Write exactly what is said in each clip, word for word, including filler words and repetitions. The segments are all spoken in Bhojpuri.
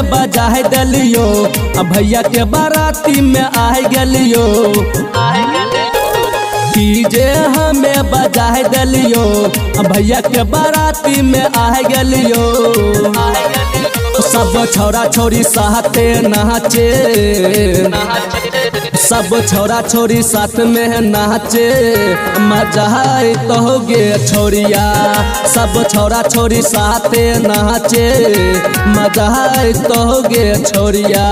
हमें बजा दिलियो, भैया के बाराती में आ गलियो। डीजे हमें बजा दिलियो, भैया के बाराती में आ गलियो। सब छोरा छोरी साथे नाचे, सब छोरा छोरी साथ में नाचे, मजा तो होगे छोरिया। सब छोरा छोरी साथे नाचे, मजा तो होगे छोरिया।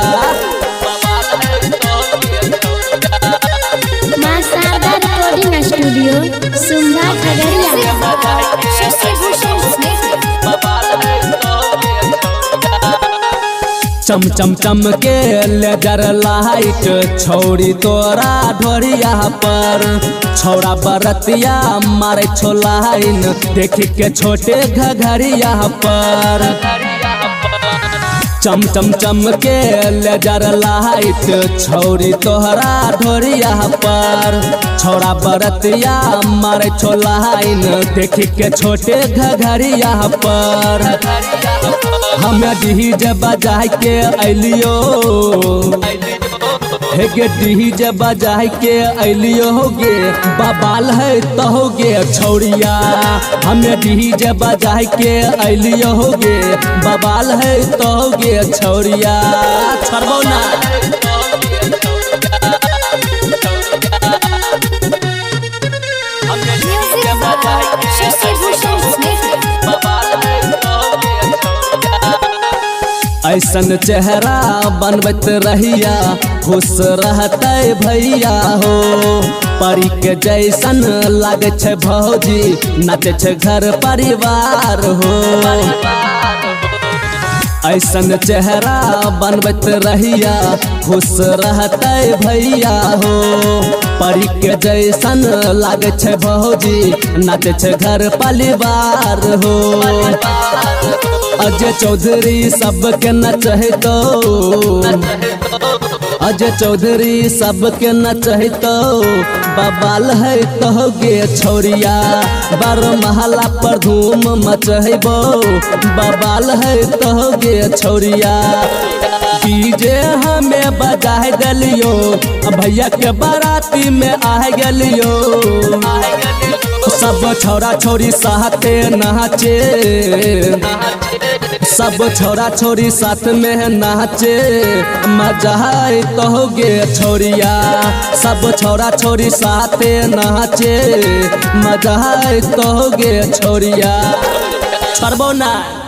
स्टूडियो सुंगा चम चम चम के लेजर लाइट छोड़ी तोरा ढोरिया पर, छोरा बरतिया मारे छो लाइन देख के छोटे घघरिया पर। चम चम चम के लेजर लाइट छोड़ी तोहरा ढोरिया पर, छोरा बरतिया मारे छो लाइन देख के छोटे घघरिया पर। हमें डीजे बजा के अलियो, हे गे डीजे बजा के अलियो गे, बबाल है तो होगे छोरिया। हमें डीजे बजा के अलियो गे, बबाल है तो होगे छोरिया। छोड़बो ना ऐसन चेहरा बनबत रहिया, खुश रहते भैया हो। परी के जैसन लागे छे भौजी, नाचे छे घर परिवार हो। ऐसन चेहरा बनबत रहिया, खुश रहते भैया हो। परी के जैसन लागे छे भौजी, नाचे छे घर परिवार हो। अजय चौधरी सबके नचहितो, अजय चौधरी सबके नचहितो, बबाल है तो होगे छोरिया। बार महला पर धूम मचहिबो, बबाल है तो होगे छोरिया। डीजे हमें बजा दिलियो, भैया के बाराती में आ गलियो। सब छोरा छोरी साथे नाचे, सब छोरा छोरी साथ में नाचे, मजा तो होगे छोरिया। सब छोरा छोरी साथे नाचे, मजा तो होगे छोरिया। छोड़बो ना।